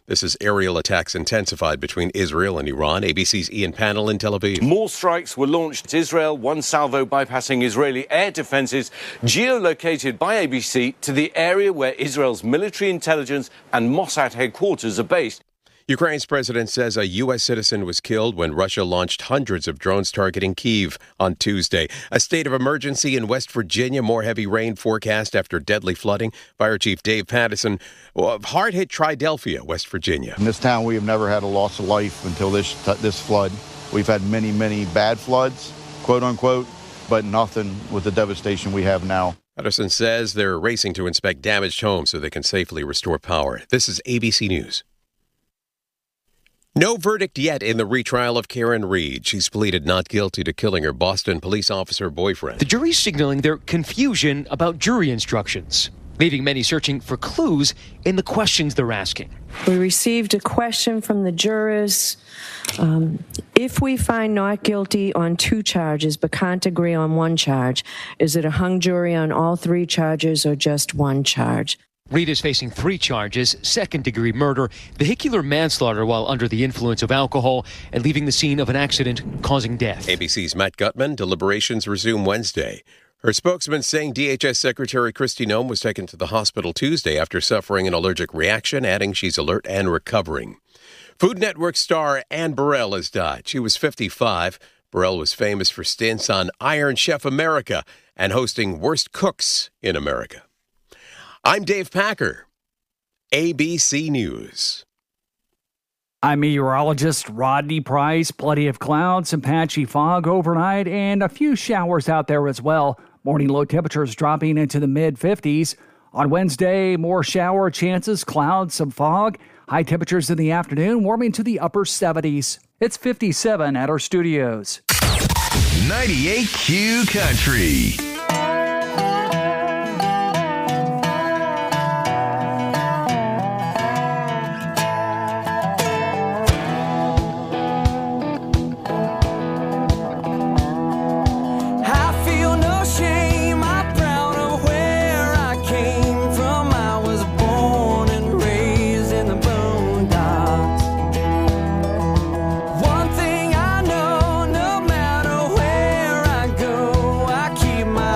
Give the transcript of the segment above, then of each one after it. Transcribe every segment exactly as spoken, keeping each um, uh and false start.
This is aerial attacks intensified between Israel and Iran. A B C's Ian Pannell in Tel Aviv. More strikes were launched in Israel, one salvo bypassing Israeli air defenses, geolocated by A B C to the area where Israel's military intelligence and Mossad headquarters are based. Ukraine's president says a U S citizen was killed when Russia launched hundreds of drones targeting Kyiv on Tuesday. A state of emergency in West Virginia, more heavy rain forecast after deadly flooding. Fire Chief Dave Pattison of hard-hit Triadelphia, West Virginia. In this town, we have never had a loss of life until this this flood. We've had many, many bad floods, quote unquote, but nothing with the devastation we have now. Pattison says they're racing to inspect damaged homes so they can safely restore power. This is A B C News. No verdict yet in the retrial of Karen Reed. She's pleaded not guilty to killing her Boston police officer boyfriend. The jury's signaling their confusion about jury instructions, leaving many searching for clues in the questions they're asking. We received a question from the jurors. Um, if we find not guilty on two charges but can't agree on one charge, is it a hung jury on all three charges or just one charge? Reed is facing three charges: second-degree murder, vehicular manslaughter while under the influence of alcohol, and leaving the scene of an accident causing death. A B C's Matt Gutman. Deliberations resume Wednesday. Her spokesman saying D H S Secretary Kristi Noem was taken to the hospital Tuesday after suffering an allergic reaction, adding she's alert and recovering. Food Network star Anne Burrell has died. She was fifty-five. Burrell was famous for stints on Iron Chef America and hosting Worst Cooks in America. I'm Dave Packer, A B C News. I'm meteorologist Rodney Price. Plenty of clouds, some patchy fog overnight, and a few showers out there as well. Morning low temperatures dropping into the mid fifties. On Wednesday, more shower chances, clouds, some fog. High temperatures in the afternoon, warming to the upper seventies. It's fifty-seven at our studios. ninety-eight Q Country. One thing I know, no matter where I go, I keep my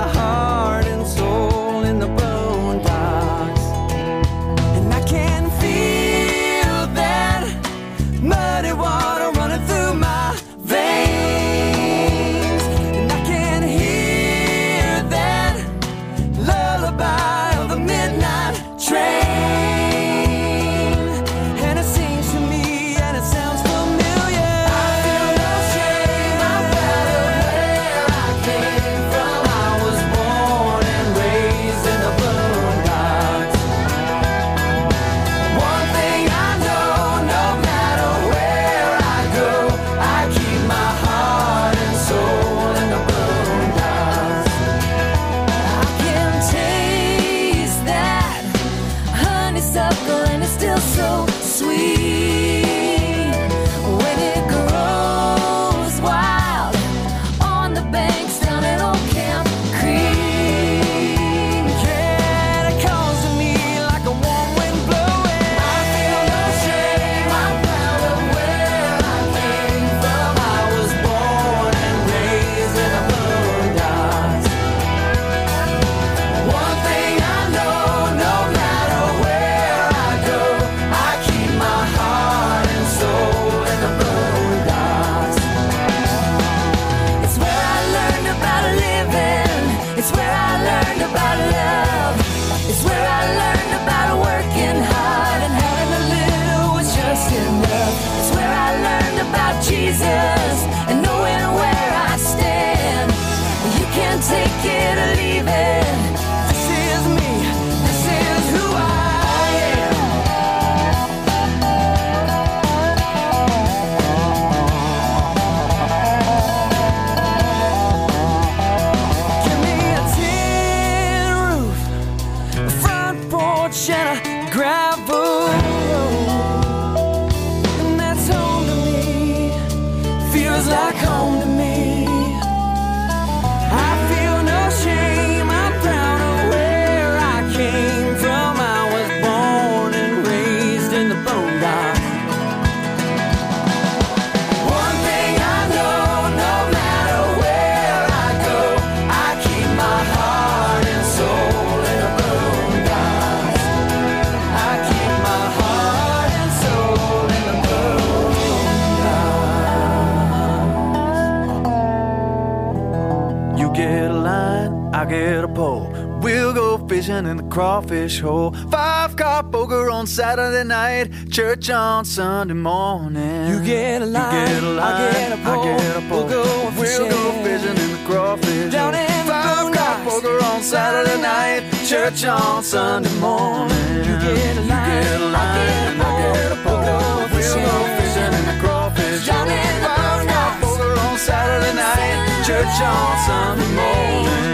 get a pole. We'll go fishing in the crawfish hole. Five-car poker on Saturday night, church on Sunday morning. You get a line, you get a line, I get a pole. I get a pole. We'll go fishing, we'll go fishing in the crawfish down hole. in Five-car poker on Saturday night, church on Sunday morning. You get a line, you get a line, I get a pole. We'll go fishing in the crawfish hole. Five-car poker on Saturday night, church on Sunday morning.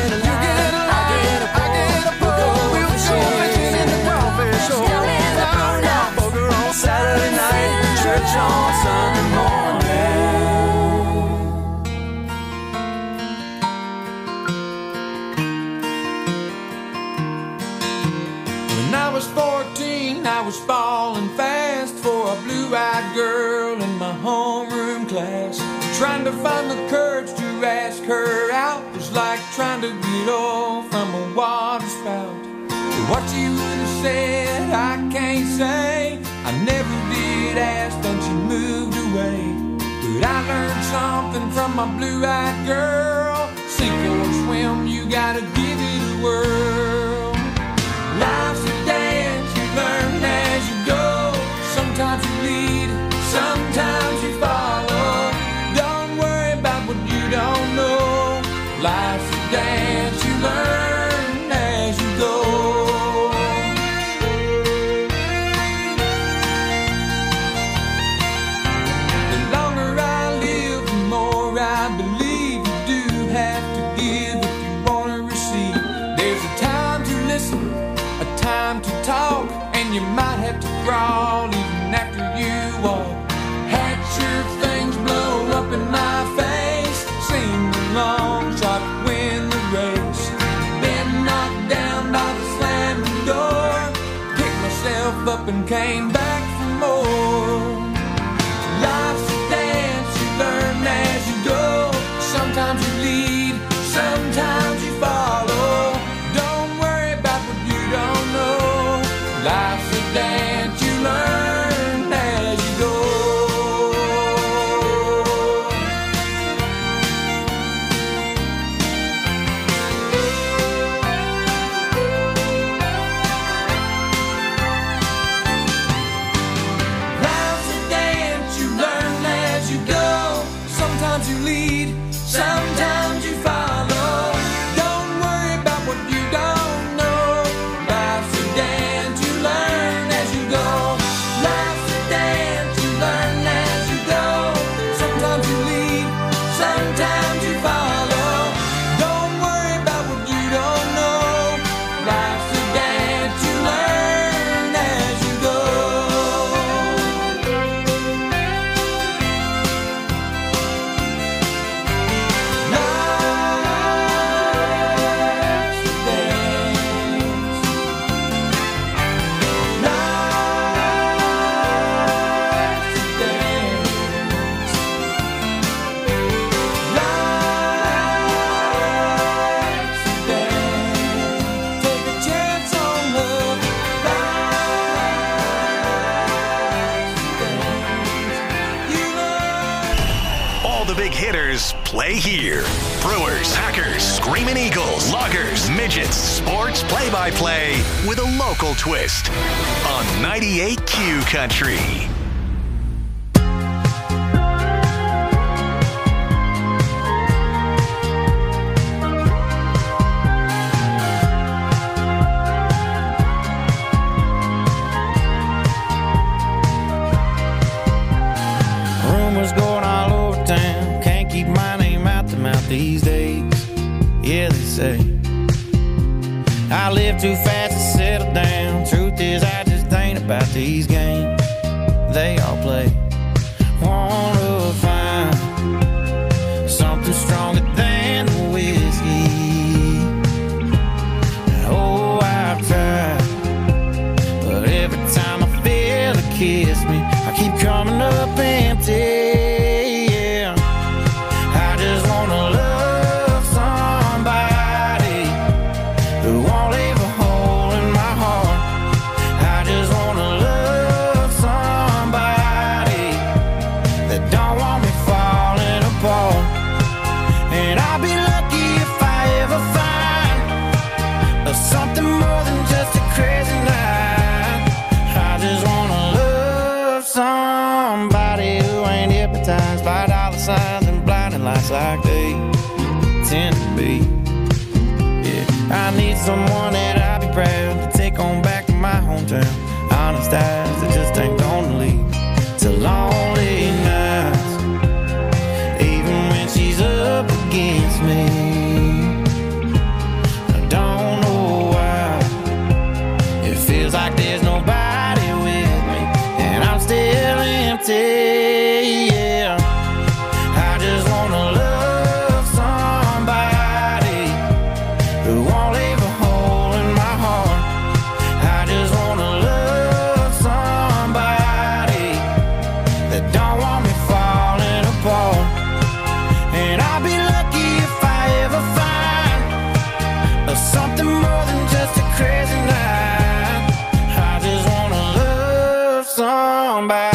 Saturday night, church on Sunday morning. When I was fourteen, I was falling fast for a blue-eyed girl in my homeroom class. Trying to find the courage to ask her out was like trying to get off from a water spout. What you would have said, I can't say. I never did ask, then she moved away. But I learned something from my blue-eyed girl. Sink or swim, you gotta give it a whirl. Life's a dance, you learn as you go. Sometimes you lead, sometimes you follow. Don't worry about what you don't know. Life's a dance, you learn as you go. And you might have to crawl even after you walk. Had your things blow up in my face. Seemed a long shot to win the race. Been knocked down by the slamming door. Picked myself up and came back for more. Life's a dance, you learn as you go. Sometimes you lead, sometimes you follow. Don't worry about what you don't know. Life's a dance, you learn as you go. Life's a dance, you learn as you go. Sometimes you lead, sometimes you follow. Don't worry about what you don't know. Life's a dance, you learn as you go. Life's a dance, you learn as you go. Sometimes you lead, sometimes you follow. Don't worry about what you don't know. Life's a dance, you learn as you go. All the big hitters play here. Brewers, Packers, Screaming Eagles, Loggers, Midgets, sports play-by-play with a local twist on ninety-eight Q Country. Rumors going all over town. Can't keep my name out the mouth these days. Yeah, they say I live too fast to settle down. Truth is, I just ain't about these games they all play. Wanna find something stronger than the whiskey. Oh, I've tried, but every time I feel it kiss me, I keep coming up empty. Yeah, I just wanna love somebody who won't leave a hole in my heart. I just wanna love somebody that don't want me falling apart. And I'll be lucky if I ever find someone that I'd be proud to take on back to my hometown. Honest eyes that just ain't gonna lead to lonely nights, even when she's up against me. I don't know why it feels like there's nobody with me, and I'm still empty. Yeah, I just wanna love somebody who won't leave a hole in my heart. I just wanna love somebody that don't want me falling apart. And I'll be lucky if I ever find something more than just a crazy night. I just wanna love somebody.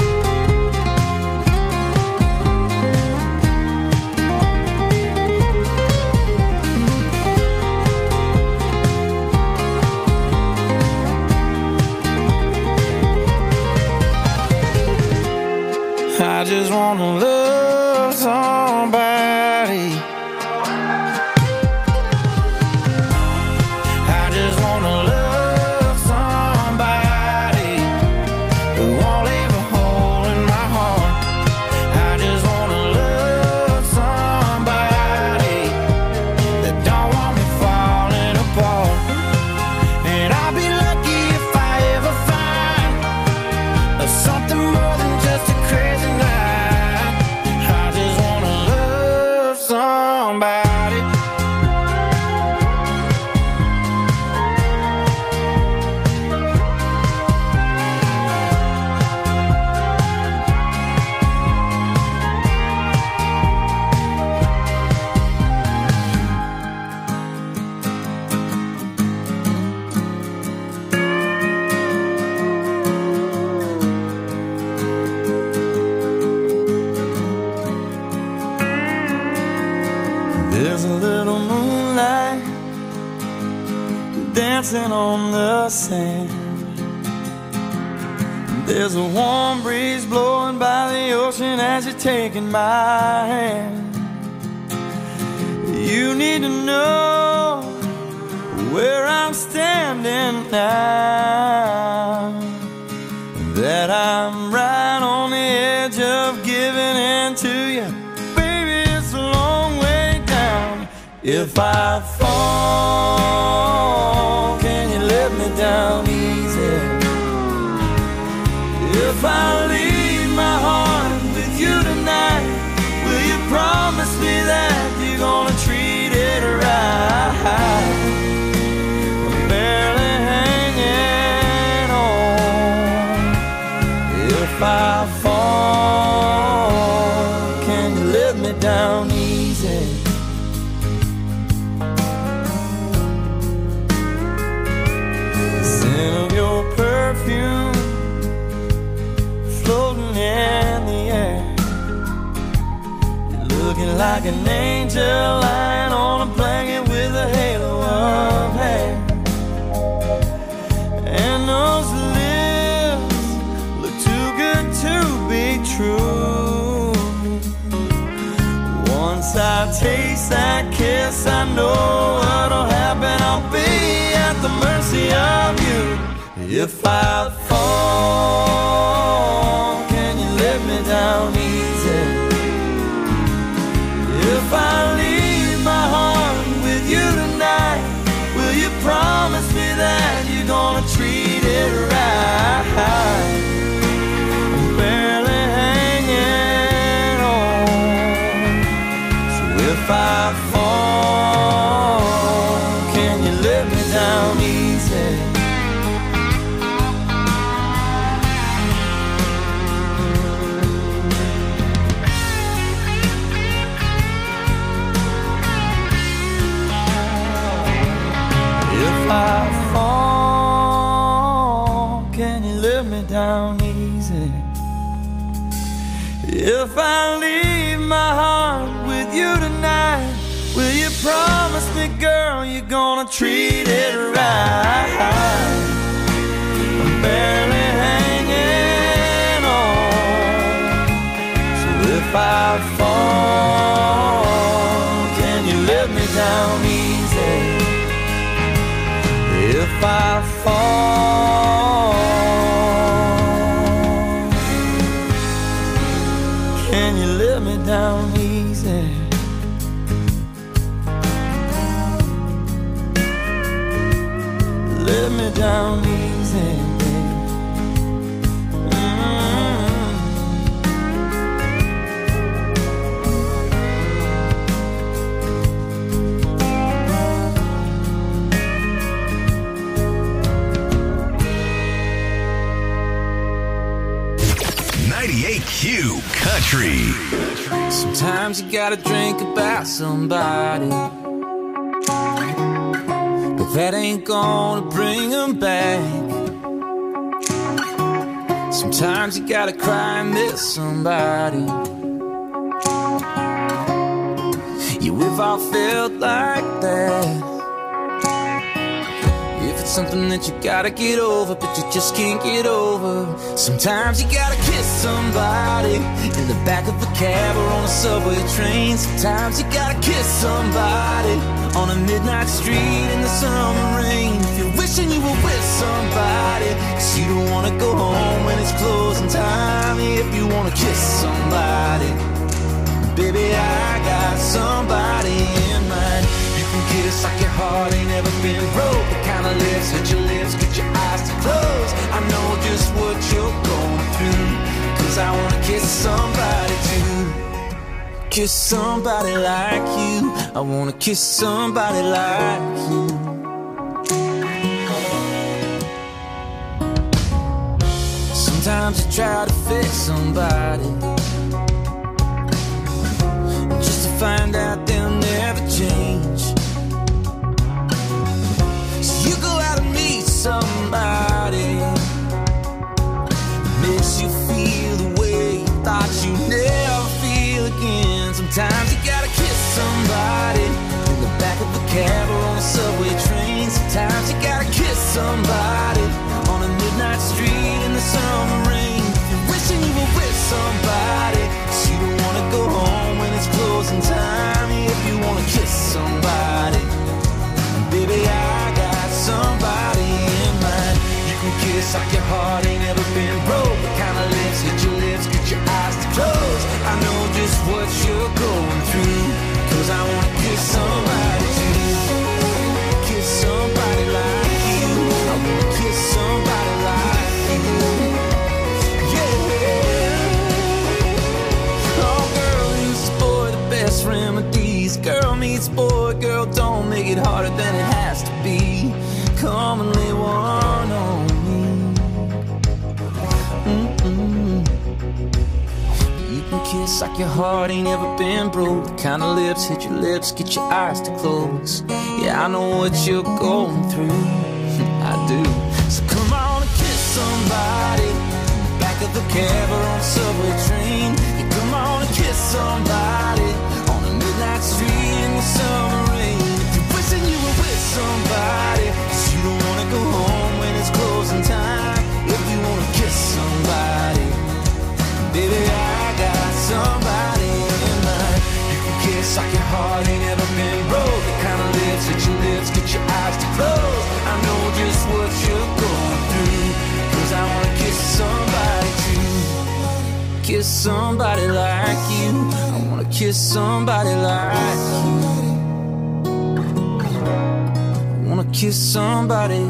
I just wanna love somebody. I just wanna love somebody who won't leave a hole in my heart. I just wanna love somebody that don't want me falling apart. And I'll be lucky if I ever find something more than just a crazy night. I just wanna love somebody. There's a little moonlight dancing on the sand. There's a warm breeze blowing by the ocean as you're taking my hand. You need to know where I'm standing now, that I'm right on the edge of giving in to you. Baby, it's a long way down. If I fall, can you let me down easy? If I leave my heart with you tonight, will you promise me that you're gonna treat it right? I'm barely hanging on. If I fall, can you let me down easy? The scent of your perfume floating in the air. You're looking like an angel lying on a blanket with a halo of hair. And those lips look too good to be true. Once I taste that kiss, I know what'll happen. I'll be at the mercy of you. If I fall, can you let me down easy? If I leave my heart with you tonight, will you promise me that you're gonna treat it right? I'm barely hanging on. So if I fall, can you let me down easy? If I fall, can you let me down easy? If I leave my heart with you tonight, will you promise me, girl, you're gonna treat it right? I'm barely hanging on. So if I fall, can you let me down easy? if I fall? Can you let me down easy? Let me down easy, mm-hmm. ninety-eight Q Country. Sometimes you gotta drink about somebody, but that ain't gonna bring them back. Sometimes you gotta cry and miss somebody. Yeah, we've all felt like that. If it's something that you gotta get over, but you just can't get over. Sometimes you gotta kiss somebody in the back of a cab or on a subway train. Sometimes you gotta kiss somebody on a midnight street in the summer rain. If you're wishing you were with somebody, cause you don't wanna go home when it's closing time. If you wanna kiss somebody, baby, I got somebody in mind. You can kiss like your heart ain't ever been broke. The kind of lips that your lips get your eyes to close. I know just what you're going through, cause I wanna kiss somebody too. Kiss somebody like you. I wanna kiss somebody like you. Sometimes you try to fix somebody just to find out they'll never change. So you go out and meet somebody that makes you feel the way you thought you never feel again. Sometimes you gotta kiss somebody in the back of a cab or on a subway train. Sometimes you gotta kiss somebody on a midnight street in the summer rain. You're wishing you were with somebody, cause you don't wanna go home when it's closing time. If you wanna kiss somebody, baby, I got somebody in mind. You can kiss like your heart ain't ever been broke. The kind of lips that your lips get your eyes to close. I know just what you're going through, cause I wanna kiss somebody too. Kiss somebody like you. I wanna kiss somebody like you. Yeah. Oh, girl meets boy, the best remedies. Girl meets boy, girl, don't make it harder than it has to be. Come and lay one on me. Mm-mm. You can kiss like your heart ain't ever been broke. The kind of lips hit your lips, get your eyes to close. Yeah, I know what you're going through. I do. So come on and kiss somebody in the back of the cab or on a subway train. Yeah, come on and kiss somebody on a midnight street in the summer rain. If you're wishing you were with somebody, cause you don't wanna go home when it's closing time. If you wanna kiss somebody, baby, I got somebody in mind. You can kiss like your heart ain't ever been broke. The kind of lips that your lips get your eyes to close. I know just what you're going through, cause I wanna kiss somebody too. Kiss somebody like you. I wanna kiss somebody like you. I wanna kiss somebody.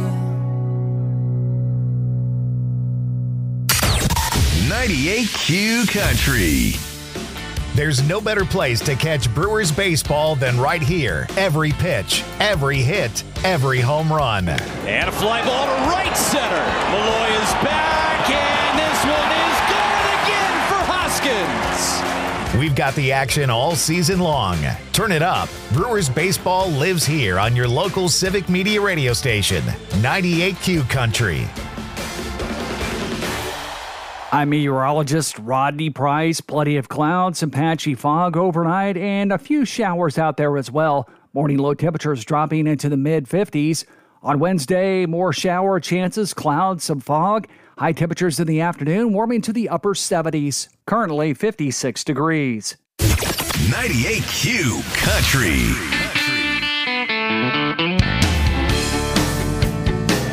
ninety-eight Q Country. There's no better place to catch Brewers baseball than right here. Every pitch, every hit, every home run. And a fly ball to right center. Malloy is back, and this one is gone again for Hoskins. We've got the action all season long. Turn it up. Brewers baseball lives here on your local Civic Media radio station, ninety-eight Q Country. I'm meteorologist Rodney Price. Plenty of clouds, some patchy fog overnight, and a few showers out there as well. Morning low temperatures dropping into the mid fifties. On Wednesday, more shower chances, clouds, some fog. High temperatures in the afternoon, warming to the upper seventies. Currently fifty-six degrees. ninety-eight Q Country.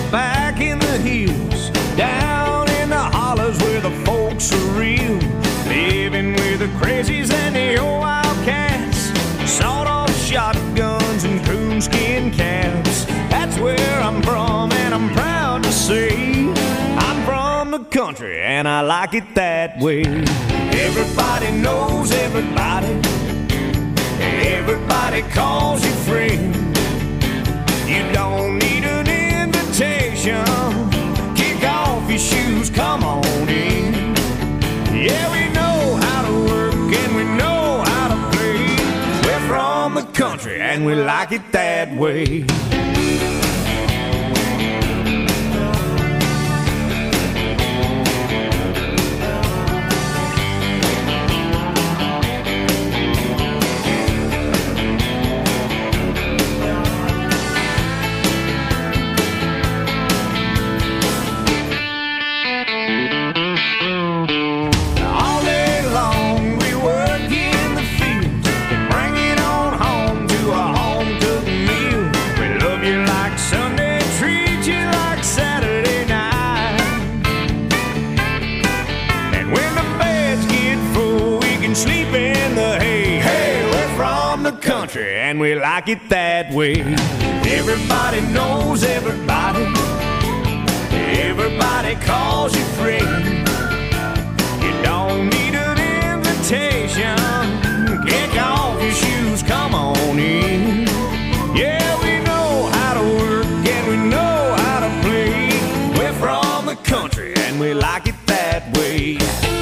back in the hills, down in the hollows where the folks are real, living with the crazies and the old wildcats, sawed-off shotguns and coonskin caps. That's where I'm from, and I'm proud to say I'm from the country, and I like it that way. Everybody knows everybody. Everybody calls you friend. You don't need an invitation. Kick off your shoes, come on in. Yeah, we know how to work and we know how to play. We're from the country and we like it that way. And we like it that way. Everybody knows everybody. Everybody calls you friend. You don't need an invitation. Kick off your shoes, come on in. Yeah, we know how to work and we know how to play. We're from the country and we like it that way.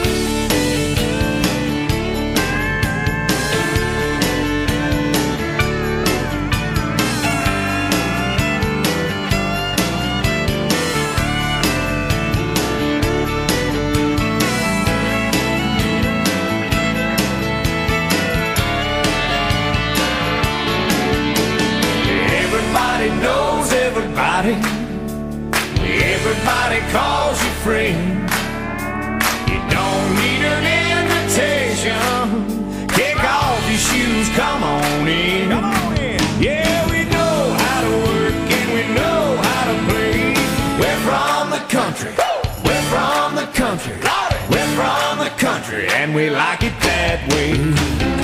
Knows everybody. Everybody calls you friend. You don't need an invitation. Kick off your shoes, come on in. Come on in. Yeah, we know how to work and we know how to play. We're from the country. We're from the country. We're from the country and we like it that way.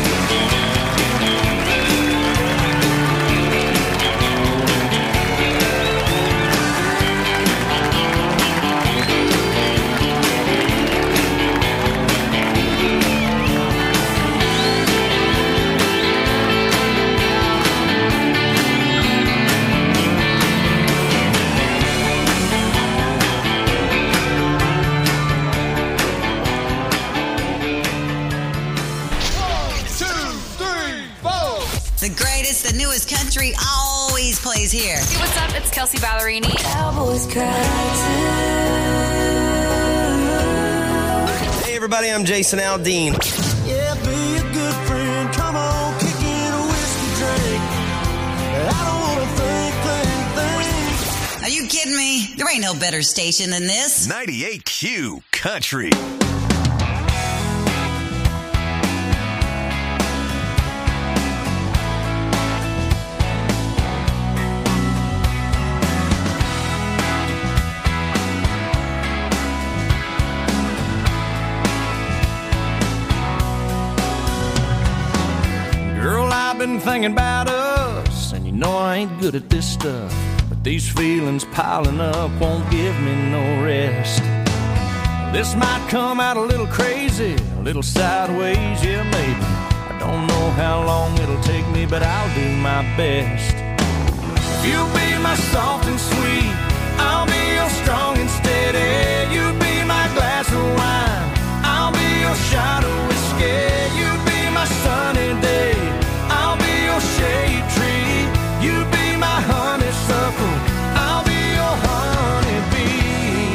The newest country always plays here. Hey, what's up? It's Kelsey Ballerini. Cowboys cry too. Hey, everybody, I'm Jason Aldean. Yeah, be a good friend. Come on, kick in a whiskey drink. I don't want to think, think, think. Are you kidding me? There ain't no better station than this. ninety-eight Q Country. Been thinking about us, and you know I ain't good at this stuff, but these feelings piling up won't give me no rest. This might come out a little crazy, a little sideways, yeah maybe. I don't know how long it'll take me, but I'll do my best. If you'll be my soft and sweet, I'll be your strong and steady. You be my glass of wine, I'll be your shot of whiskey. You be my sunny day, I'll be your shade tree. You be my honeysuckle, I'll be your honeybee.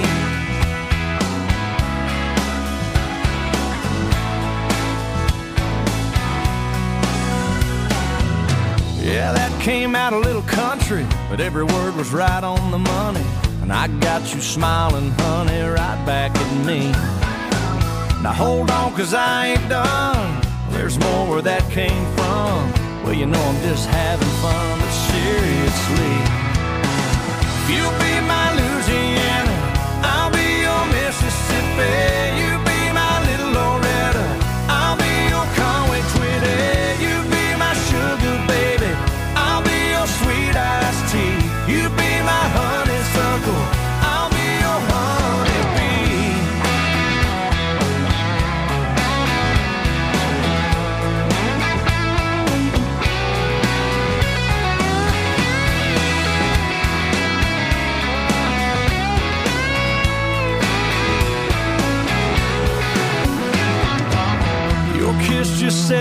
Yeah, that came out a little country, but every word was right on the money. And I got you smiling, honey, right back at me. Now hold on, cause I ain't done. There's more where that came from. Well, you know I'm just having fun, but seriously, if you'll be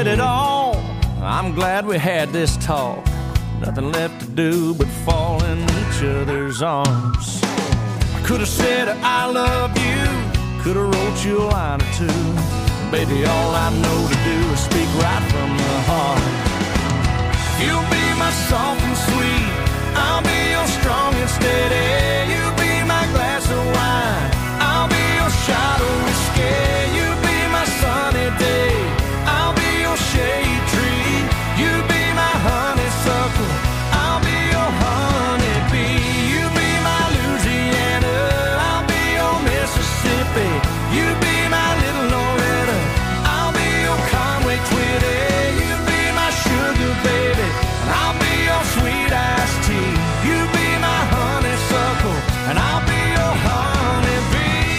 said it all. I'm glad we had this talk. Nothing left to do but fall in each other's arms. I could have said I love you, could have wrote you a line or two. Baby, all I know to do is speak right from the heart. You'll be my soft and sweet, I'll be your strong and steady. You'll be my glass of wine, I'll be your shot of whiskey. You'll be my sunny day, I'll be your shade tree. You'll be my honeysuckle, I'll be your honeybee. You'll be my Louisiana, I'll be your Mississippi. You'll be my little Loretta, I'll be your Conway Twitty. You'll be my sugar baby, and I'll be your sweet iced tea. You'll be my honeysuckle, and I'll be your honeybee.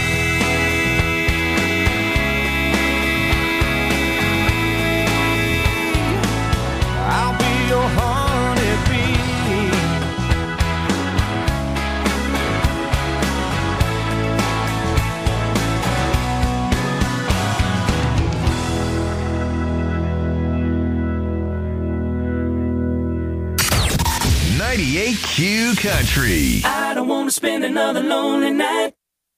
I'll be your honeybee. ninety-eight Q Country. I don't want to spend another lonely night.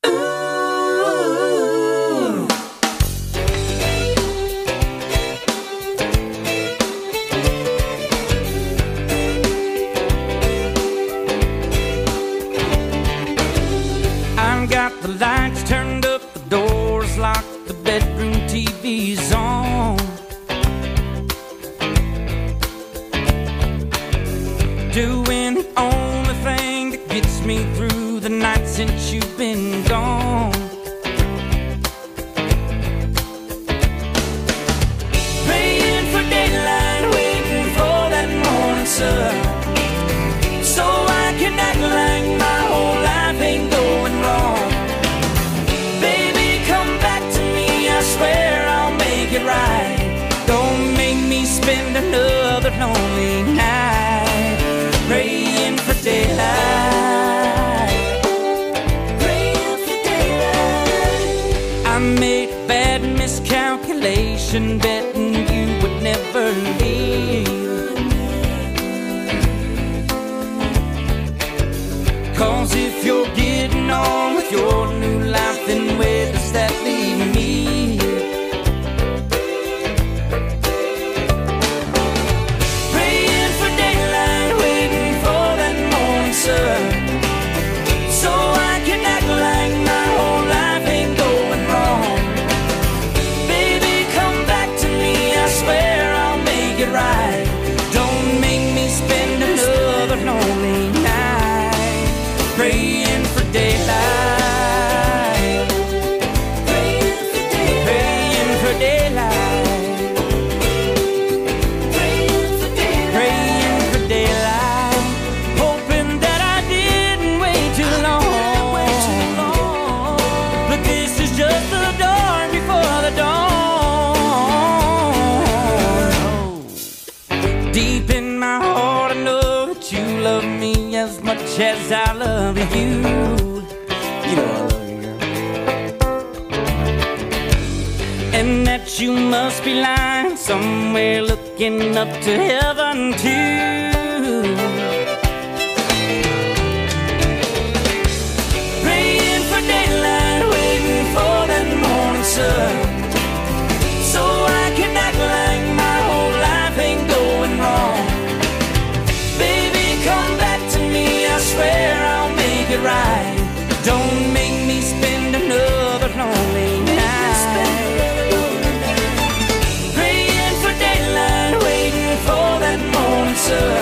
Ooh. I've got the lights turned up, the doors locked, the bedroom T V's on. Doing the only thing that gets me through the night since you've been gone. Praying for daylight, waiting for that morning sun, so I can act like my whole life ain't going wrong. Baby, come back to me, I swear I'll make it right. Don't make me spend another lonely night praying for daylight, praying for daylight. I made a bad miscalculation, betting you would never leave. 'Cause if you're getting on with your new life, then where does that leave me? So I can act like my whole life ain't going wrong. Baby, come back to me, I swear I'll make it right. Don't make me spend another lonely night praying for daylight, praying for daylight, praying for daylight, praying for daylight, praying for daylight. Hoping that I didn't wait too long. But this is just the dawn before the dawn. Deep in my heart, I know that you love me as much as I love you. You know I love you, girl. And that you must be lying somewhere looking up to heaven too. Praying for daylight, waiting for that morning sun, so I can act like my whole life ain't going wrong. Baby, come back to me, I swear I'll make it right. Don't make me spend another lonely night praying for daylight, waiting for that morning sun,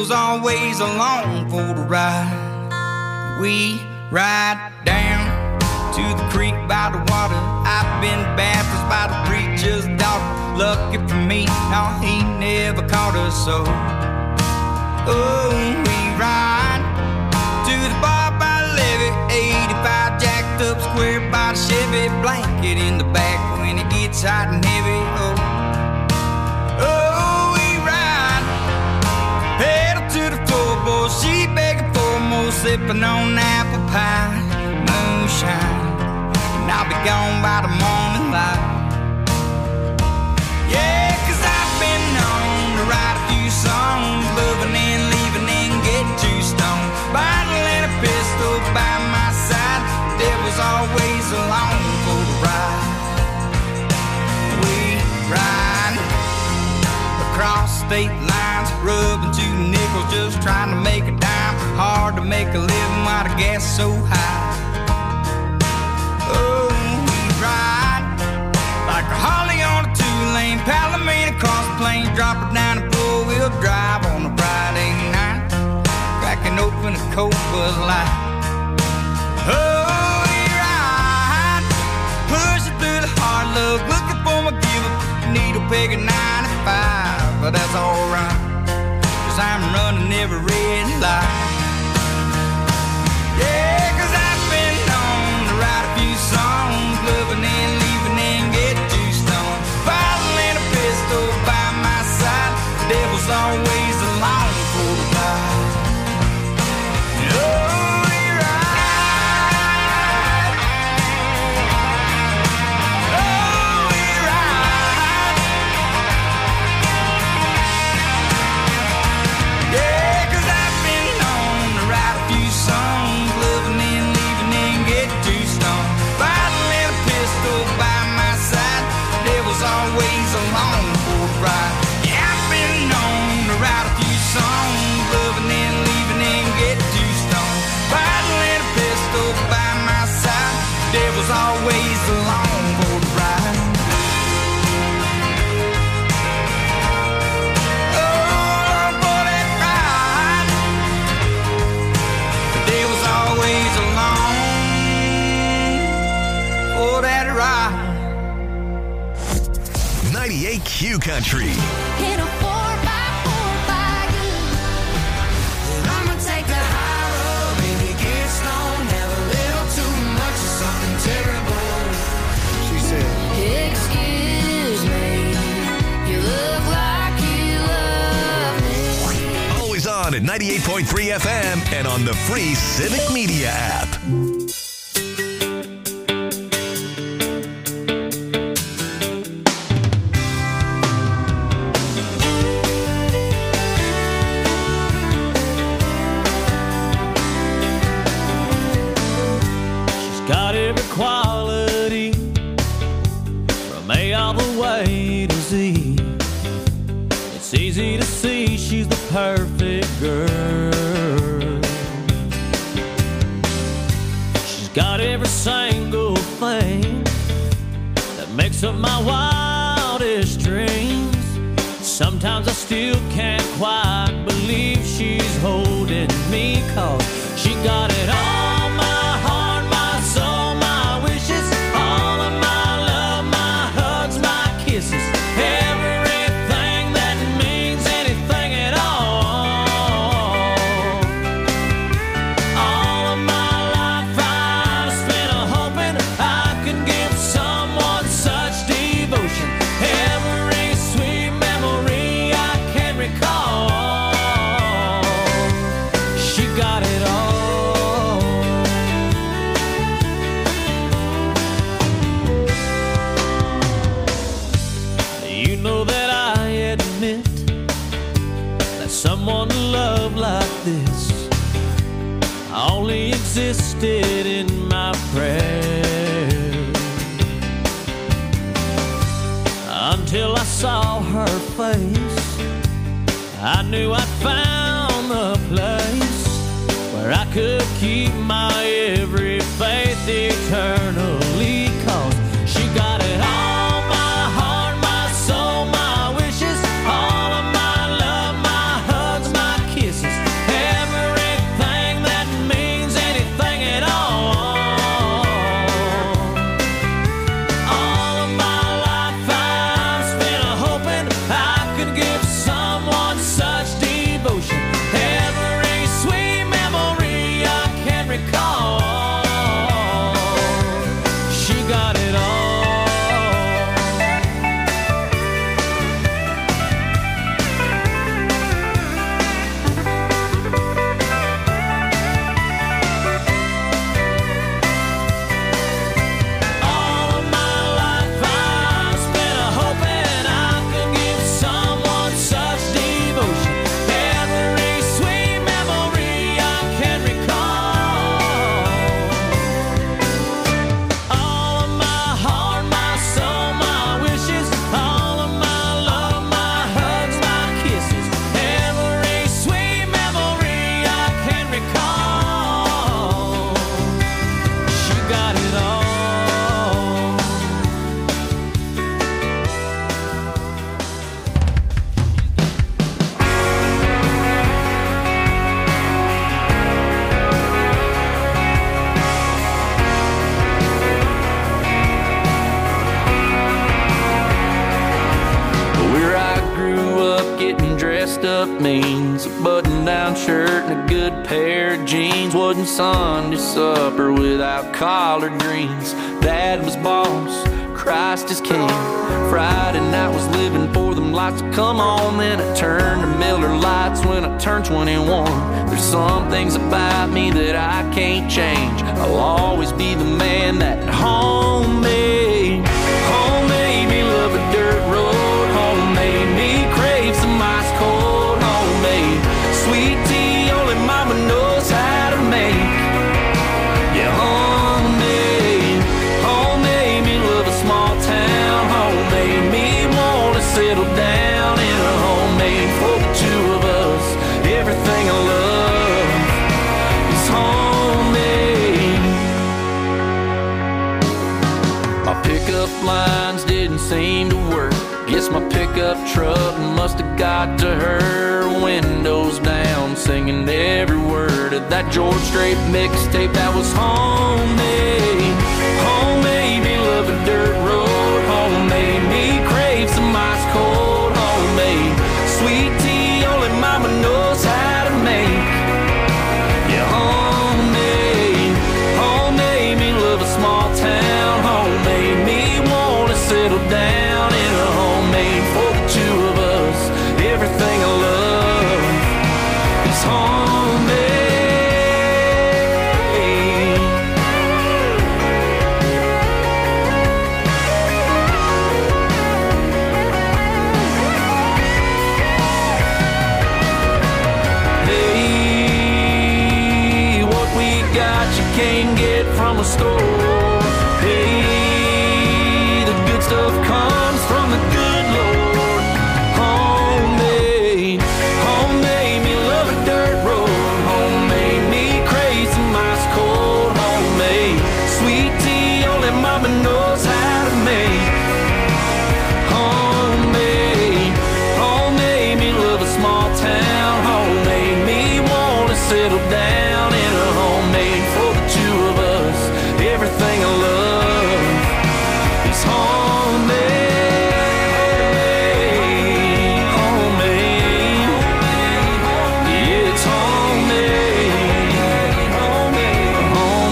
was always along for the ride. We ride down to the creek by the water. I've been baptized by the preacher's daughter. Lucky for me, no, he never caught us so. Oh, we ride to the bar by the levee, eighty-five jacked up square by the Chevy, blanket in the back when it gets hot and heavy. Oh, oh, we ride, pedal to the floorboard, she begging for more, sipping on apple pie, moonshine, and I'll be gone by the morning light. Yeah, 'cause I've been known to write a few songs, loving and leaving and get too stoned. Bottle and a pistol by my side, the devil's always along for the ride. We ride across state lines, rubbing two nickels, just trying to make a dime. Hard to make a living while the gas is so high. Oh, we ride like a Harley on a two-lane Palomino across the plains, drop it down and four-wheel drive on a Friday night, cracking open a cold Bud Light. Oh, we ride, pushing through the hard luck, looking for my give-up, needle peg at ninety-five, but that's alright, 'cause I'm running every red light. Yeah, 'cause I've been known to write a few songs, loving and leaving and get too stoned. Bottle and a pistol by my side, the devil's always along for the ride. Oh, we ride. Oh, we ride. Yeah, 'cause I've been known to write a few songs, loving and leaving and get too stoned. Bottle and a pistol by my side, the devil's always along for the ride. Yeah, I've been known to write a few songs, loving and leaving and get too stoned. Bottle and a pistol by my side, the devil's always along for the ride. Oh, for that ride, the devil's always along for that ride. ninety-eight Q Country. In a four by four by you, and I'ma take the high road, maybe get stoned, have a little too much of something terrible. She said, excuse me, you look like you love me. Always on at ninety-eight point three F M and on the free Civic Media app. Got every quality from A all the way to Z. It's easy to see she's the perfect girl. She's got every single thing that makes up my wildest dreams. Sometimes I still can't quite believe she's holding me, 'cause she got it all. Someone to love like this only existed in my prayers, until I saw her face. I knew I'd found the place where I could keep my every faith eternally, 'cause she got it all, my heart, my soul, my wishes, all of my love, my hugs, my kisses. dressed up means. A button-down shirt and a good pair of jeans. Wasn't Sunday supper without collard greens. Dad was boss, Christ is king. Friday night was living for them lights to come on. Then I turned to Miller Lights when I turned twenty-one. There's some things about me that I can't change. I'll always be the man that home made. Home made me love a dirt road. Home made me crave some ice cold. Home made sweet tea only mama knows how to make. Yeah, home made. Home made me love a small town. Home made me want to settle down in a homemade for the two of us. Everything I love is homemade. My pickup lines didn't seem to work. Guess my pickup truck must have got to her. Windows down, singing every word of that George Strait mixtape that was homemade. Homemade me love a dirt road. Homemade me crave some ice cold. Homemade sweet tea only mama knows how to make. Yeah, homemade. Homemade me love a small town. Homemade me want to settle down in a homemade for the two of us. Everything I love is homemade. Hey, what we got you can't get from a store. Hey, the good stuff comes from the good Lord. Homemade, homemade me love a dirt road. Homemade me crave some ice cold. Homemade sweet tea only mama knows how to make. Homemade, homemade me love a small town. Homemade me want to settle down in a homemade for the two of us. Everything I love is homemade. Homemade. Yeah, it's homemade. Homemade.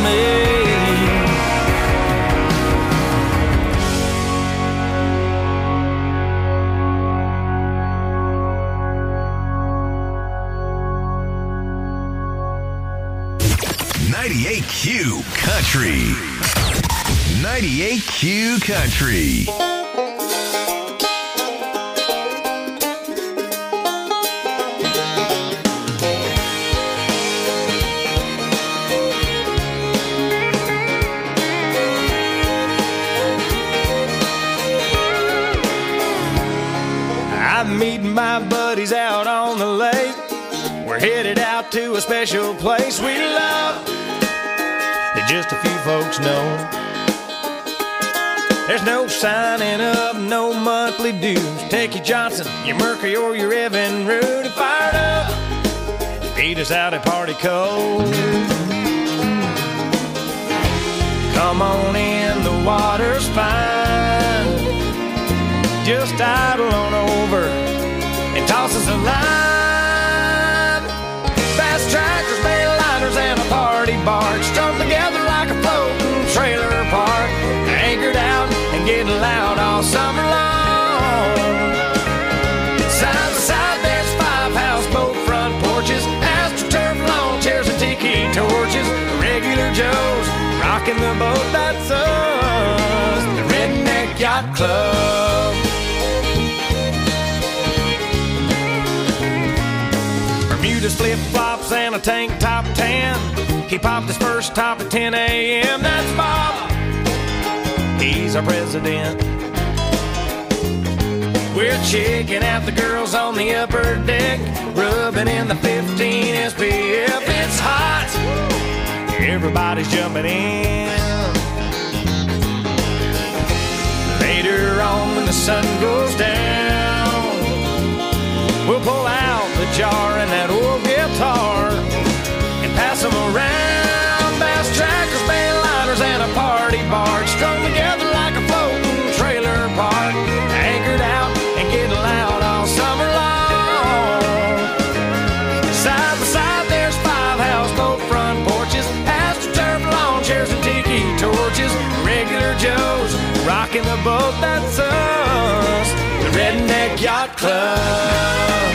ninety-eight Q Country. ninety-eight Q Country. I'm meeting my buddies out on the lake. We're headed out to a special place we love that just a few folks know. There's no signing up, no monthly dues. Take your Johnson, your Mercury, or your Evan Root and fired up. Meet us out at Party Cove. Come on in, the water's fine. Just idle on over and toss us a line. Fast tractors, bail liners, and a party barge strung together like a floating trailer park. Anchored out and getting loud all summer long. Side by side, there's five houseboat front porches, astroturf lawn chairs and tiki torches. Regular Joes rocking the boat, that's us, the Redneck Yacht Club. Bermuda's flip-flops and a tank top tan. He popped his first top at ten a.m. That's Bob, he's our president. We're checking out the girls on the upper deck, rubbing in the fifteen S P F. It's hot, everybody's jumping in. Later on when the sun goes down, we'll pull out the jar and that old guitar and pass them around. Bass trackers, bail liners, and a party barge strung together like a floating trailer park. Anchored out and getting loud all summer long. Yacht Club.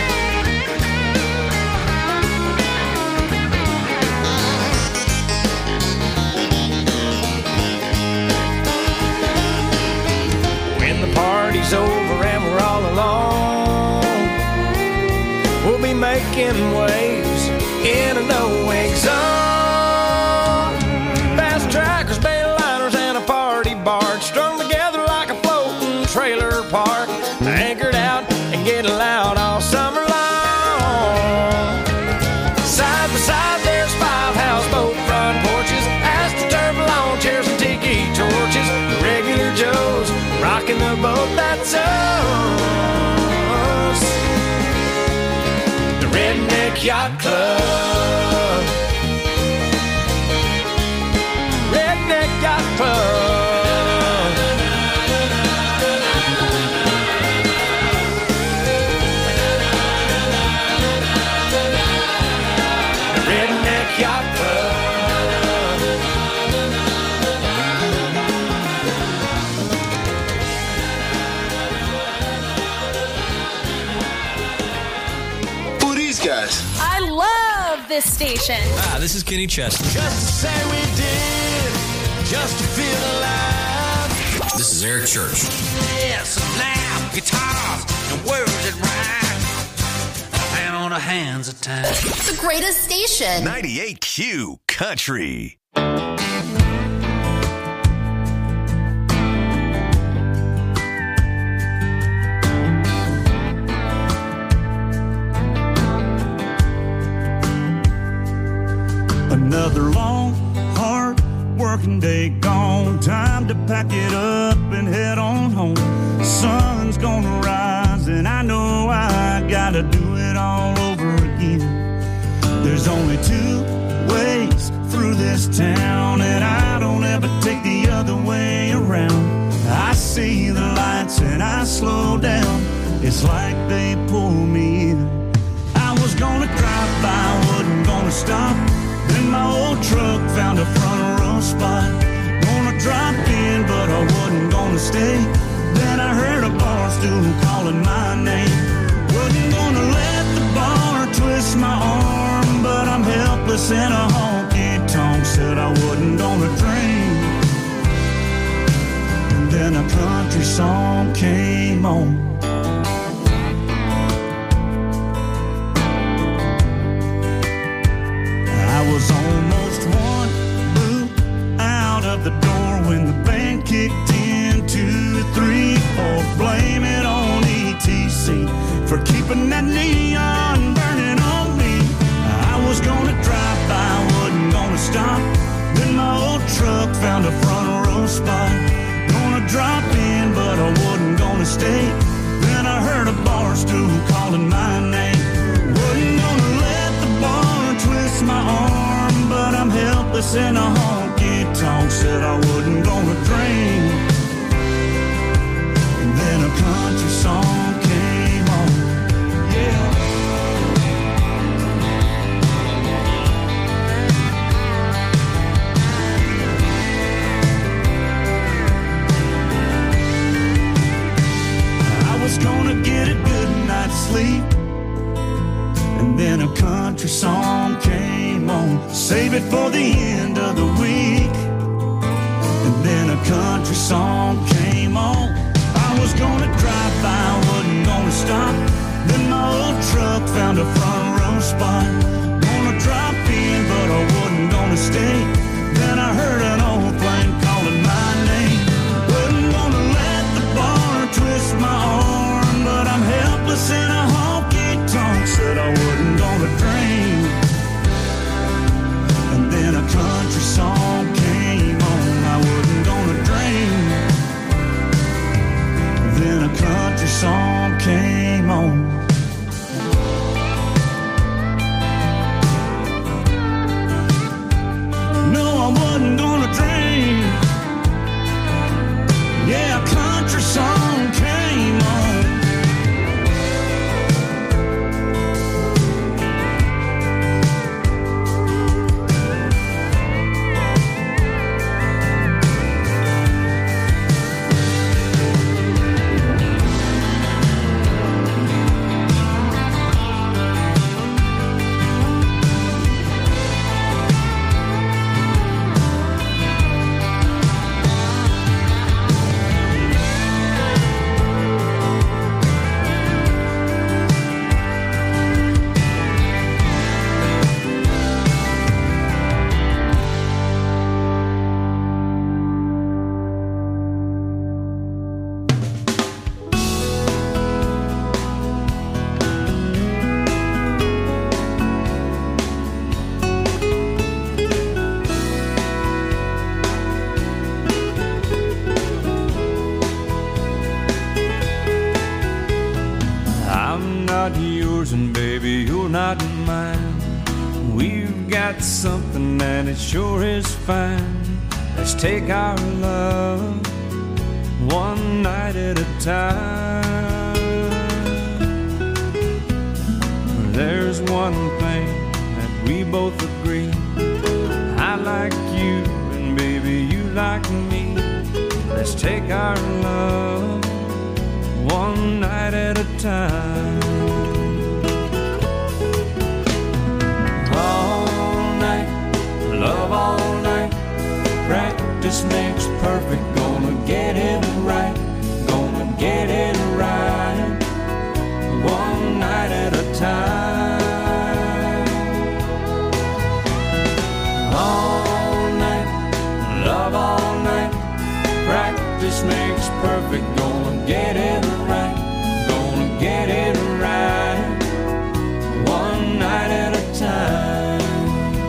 When the party's over and we're all alone, we'll be making waves in a no-wake zone. Fast trackers, Bayliners, and a party barge strung together like a floating trailer park, anchored out and getting loud all summer long. Side by side, there's five houseboat front porches, astroturf lawn chairs and tiki torches. The regular Joes rocking the boat, that's us. The Redneck Yacht Club. Redneck Yacht Club. The Redneck Yacht Club. Who are these guys? I love this station. Ah, this is Kenny Chesney. Just to say we did, just to feel alive. This is Eric Church. Yes, now, guitars and words that rhyme. And on the hands of time. The greatest station. ninety-eight Q Country. Another long, hard working day gone. Time to pack it up and head on home. Sun's gonna rise and I know I gotta do it all over again. There's only two ways through this town, and I don't ever take the other way around. I see the lights and I slow down. It's like they pull me in. I was gonna drive by, wasn't gonna stop. Then my old truck found a front row spot. Gonna drop in, but I wasn't gonna stay. Then I heard a bar stool calling my name. Wasn't gonna let the bar twist my arm, but I'm helpless in a honky-tonk. Said I wasn't gonna drink. And then a country song came on. I was almost one boot out of the door when the band kicked in. Two, three, four, blame it on E T C for keeping that neon burning on me. I was gonna drive by, wasn't gonna stop. Then my old truck found a front row spot. Gonna drop in, but I wasn't gonna stay. Then I heard a bar stool calling my name. Wasn't gonna let the bar twist my arm, but I'm helpless in a honky-tonk. Said I wasn't gonna drink. And then a country song came on. Yeah. I was gonna get a good night's sleep, and then a country song came on. Save it for the end of the week. And then a country song came on. I was gonna drive by, wasn't gonna stop. Then my old truck found a front row spot. Gonna drop in, but I wasn't gonna stay. Then I heard an old plane calling my name. Wasn't gonna let the bar twist my arm, but I'm helpless in a honky-tonk. Said I wasn't gonna drink. And then a country song came on. I wasn't gonna drink. Then a country song came on. got something and it sure is fine. Let's take our love one night at a time. There's one thing that we both agree. I like you and baby you like me. Let's take our love one night at a time. All night, love all night. Practice makes perfect. Gonna get it right. Gonna get it right. One night at a time. All night, love all night. Practice makes perfect. Gonna get it right. Gonna get it right. One night at a time.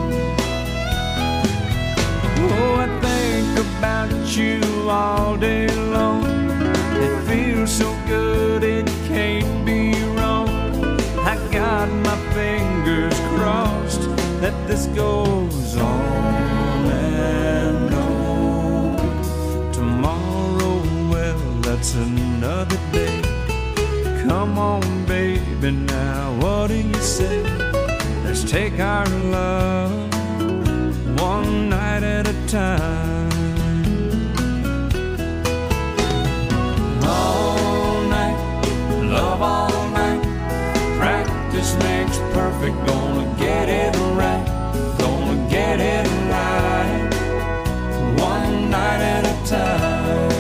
Oh, I think about you all day long. It feels so good, it can't be wrong. I got my fingers crossed that this goes on and on. Tomorrow, well, that's another day. Come on, baby, now what do you say? Let's take our love one night at a time. All night, love all night. Practice makes perfect. Gonna get it right. Gonna get it right. One night at a time.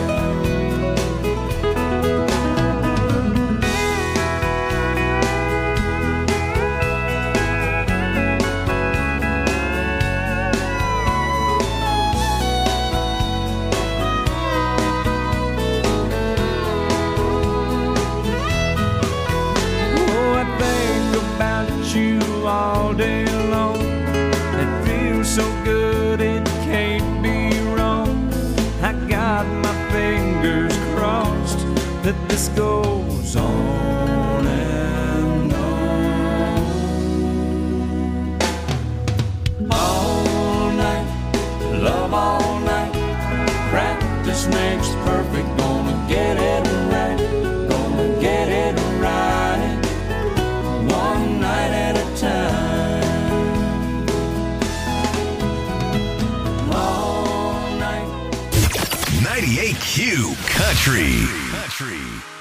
All day long, it feels so good, it can't be wrong. I got my fingers crossed that this goes on and on. All night, love all night. Practice makes perfect. Gonna get it right. Gonna get it right. One night at a time. All night. ninety-eight Q Country. Country.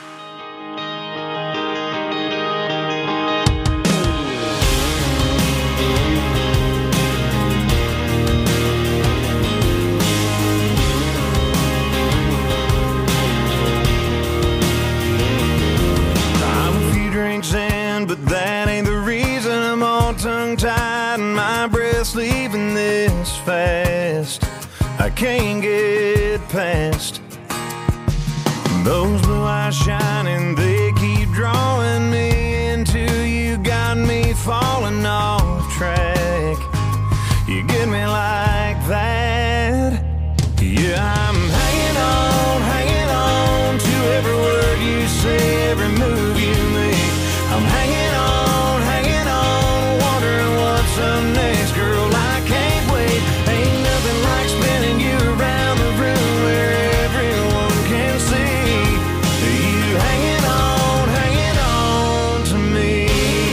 I'm a few drinks in, but that ain't the reason I'm all tongue-tied and my breath's leaving this fast. I can't get past those blue eyes shining, they keep drawing me into you, got me falling off track. You get me like that. Yeah, I'm hanging on, hanging on to every word you say, every move you make. I'm hanging on, hanging on, wondering what's up next. Girl, I can't wait. Ain't nothing like spinning you around the room where everyone can see you hanging on, hanging on to me.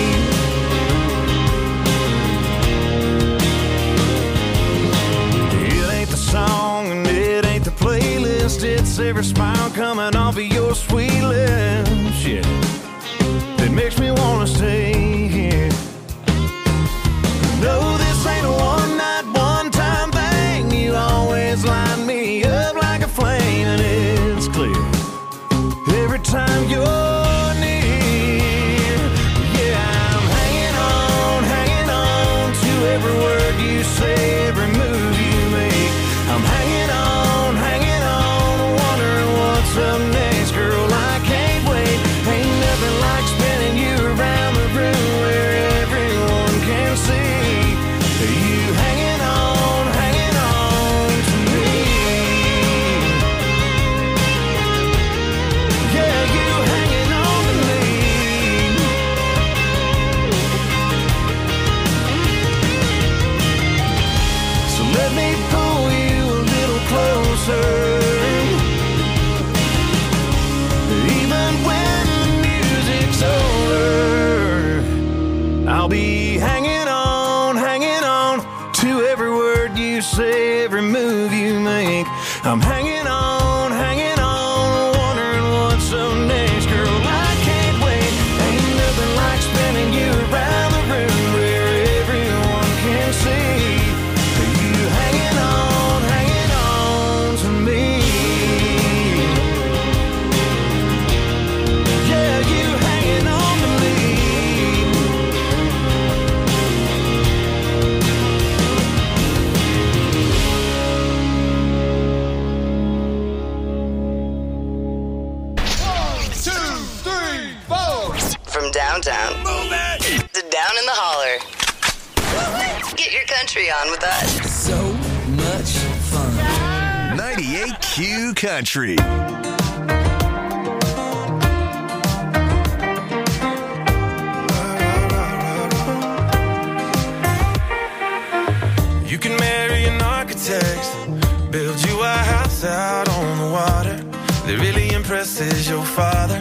It ain't the song and it ain't the playlist, it's every smile coming off of your sweet lips. Yeah, it makes me wanna stay here. No, this ain't a one night, one time thing. You always light me up like a flame, and it's clear every time you're near. Yeah, I'm hanging on, hanging on to every word you say, every move you make. I'm hanging on, hanging on, wondering what's up next. Girl, I can't wait. Ain't nothing like spinning you around the room where everyone can see you hanging on, hanging on to me. Yeah, you hanging on to me. let me pull you a little closer. Even when the music's over, I'll be hanging on, hanging on to every word you say, every move you make. I'm hanging on, hanging on, wondering what's up next. Girl, I can't wait. Ain't nothing like spinning you around the room where everyone can see you hanging on, hanging on to me. Yeah, you hanging on to me. From downtown to down in the holler. Get your country on with us. So much fun. ninety-eight Q Country. You can marry an architect, build you a house out on the water that really impresses your father.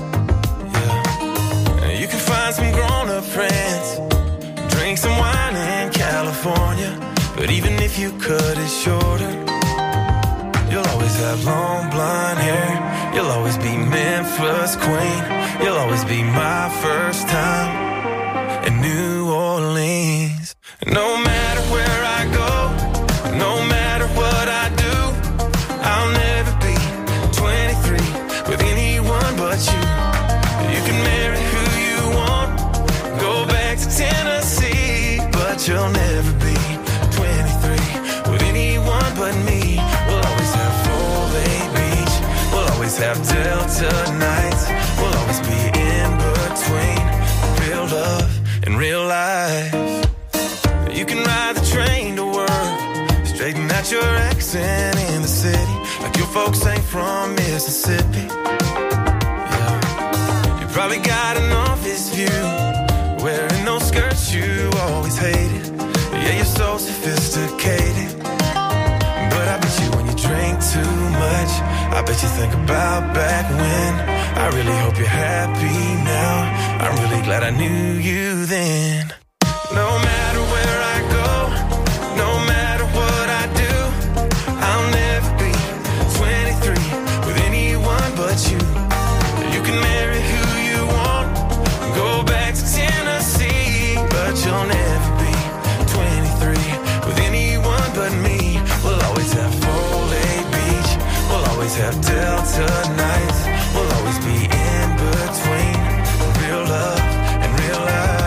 Yeah. You can find some grown-up friends, drink some wine in California, but even if you cut it shorter, you'll always have long blonde hair. You'll always be Memphis queen. You'll always be my first time in New Orleans. No matter where I go, no matter what I do, I'll never be twenty-three with anyone but you. You can marry who you want, go back to Tennessee, but you'll never be twenty-three with anyone but me. We'll always have Full Bay Beach, we'll always have Delta nights, we'll always be in between real love and real life. You can ride the train to work, straighten out your accent in the city, like your folks ain't from Mississippi. Yeah. You probably got an office view, wearing those skirts you always hated. Yeah, you're so sophisticated, but I bet you when you drink too much, I bet you think about back when. I really hope you're happy now. I'm really glad I knew you then. No matter where I go, no matter what I do, I'll never be twenty-three with anyone but you. You can marry who you want, go back to Tennessee, but you'll never be twenty-three with anyone but me. We'll always have Full Bay Beach, we'll always have Delta nights, we'll always be in between real love and real life.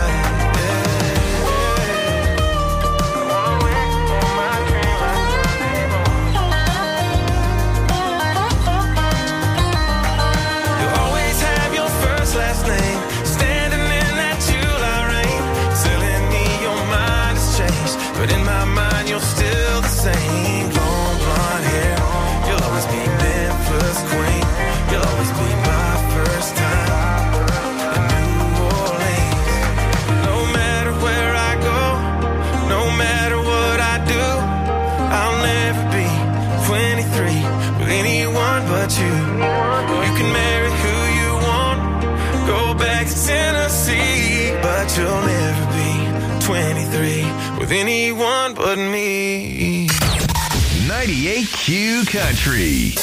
Last name, standing in that July rain, telling me your mind has changed, but in my mind you're still the same. Long blonde hair, you'll always be Memphis queen, you'll always be my first time in New Orleans. No matter where I go, no matter what I do, I'll never be twenty-three with anyone but you. You can marry who you want, go back to Tennessee, but you'll never be twenty-three with anyone but me. ninety-eight Q Country.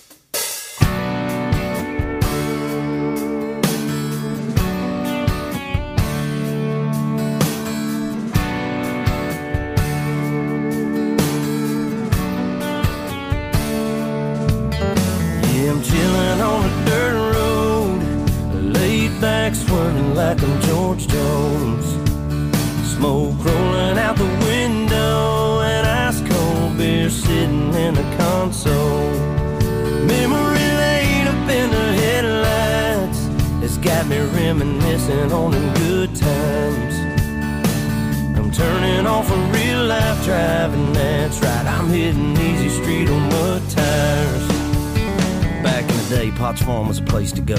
Yeah, I'm chilling on a dirt road, laid back swerving like I'm George Jones. Smoke rolling out the window and ice cold beer sitting in the console. Memory lane up in the headlights, it's got me reminiscing on them good times. I'm turning off a real life driving, that's right, I'm hitting easy street on mud tires. Back in the day, Potts Farm was a place to go.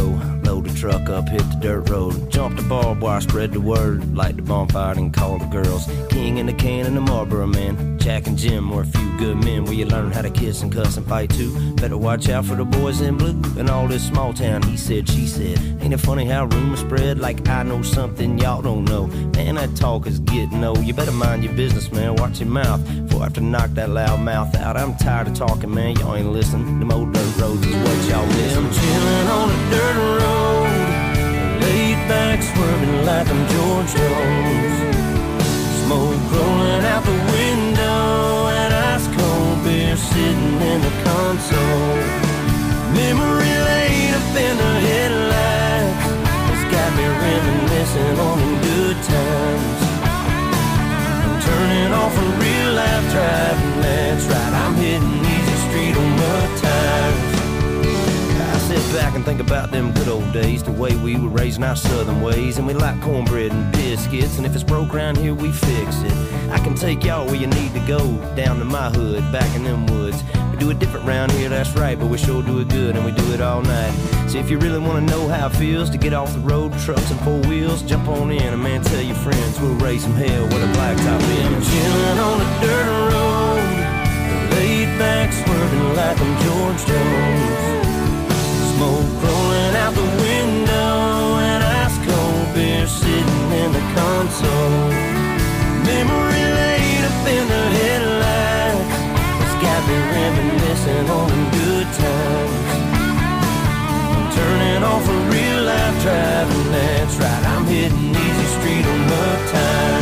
Load the truck up, hit the dirt road. Jump the barbed wire, spread the word. Light the bonfire and call the girls. King in the can and the Marlboro man. Jack and Jim were a few good men where you learn how to kiss and cuss and fight too. Better watch out for the boys in blue. And all this small town, he said, she said. Ain't it funny how rumors spread like I know something y'all don't know? Man, that talk is getting old. You better mind your business, man. Watch your mouth before I have to knock that loud mouth out. I'm tired of talking, man. Y'all ain't listening. Them old dirt roads is what y'all miss. I'm chilling on a dirt road, laid back, swerving like I'm George Jones. Smoke rolling out the window, and ice cold beer sitting in the console. Memory laid up in the headlights, it's got me reminiscing on them good times. I'm turning off a real life driving, that's right, I'm hitting easy street on mud tires. I sit back and think about them good old days, the way we were raising our southern ways. And we like cornbread and biscuits, and if it's broke around here, we fix it. I can take y'all where you need to go, down to my hood, back in them woods. We do it different round here, that's right, but we sure do it good, and we do it all night. So if you really want to know how it feels to get off the road, trucks and four wheels, jump on in, and man, tell your friends we'll raise some hell with a blacktop in. I'm chilling on a dirt road, laid back, swerving like I'm George Jones. Smoke rolling out the window, and ice cold beer sitting in the console. Memory laid up in the headlights, it's got me reminiscing on them good times. I'm turning off a real life driving, that's right, I'm hitting easy street on mud time.